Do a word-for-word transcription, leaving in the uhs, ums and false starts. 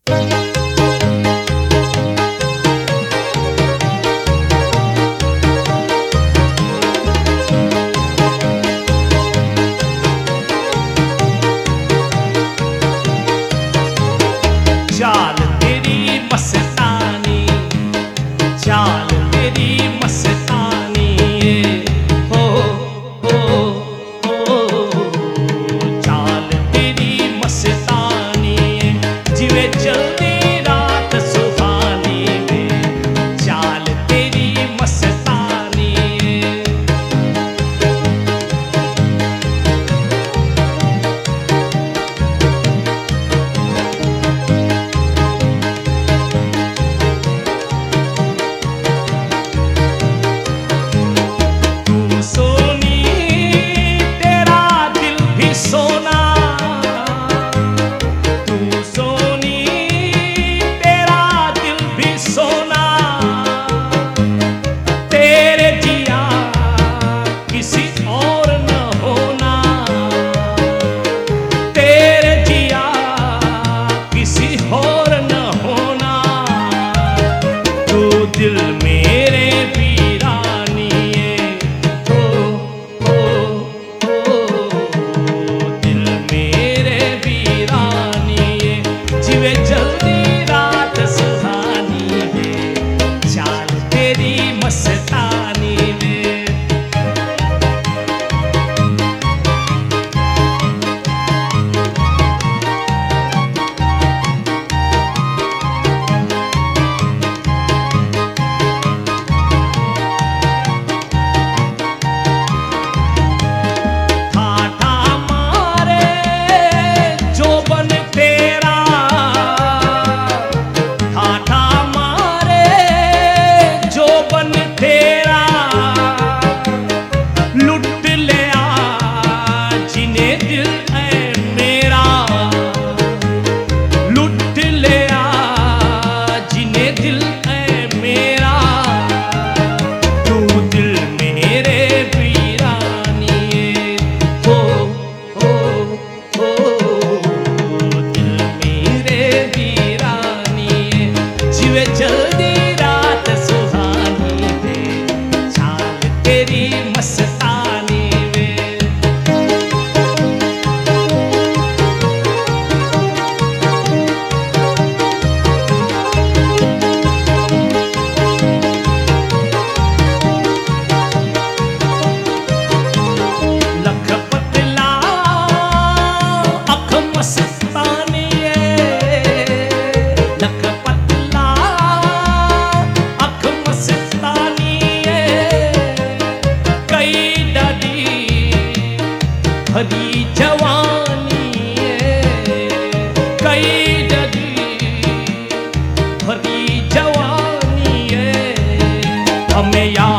चाल तेरी मस्तानी, चाल तेरी मस्तानी हो हो हो, चाल तेरी मस्तानी जिवे चलती रात सुहानी में, चाल तेरी मस्तानी। दिल मेरे वीरानी हो हो हो, दिल मेरे वीरानी जिवे जल्दी रात सुहानी में, चाल तेरी मस्तानी में। जल्दी रात सुहानी में, चाल तेरी मस्तानी में। लख पतला अख मस्तानी हरी जवानी कई डरी, हरी जवानी हमें याद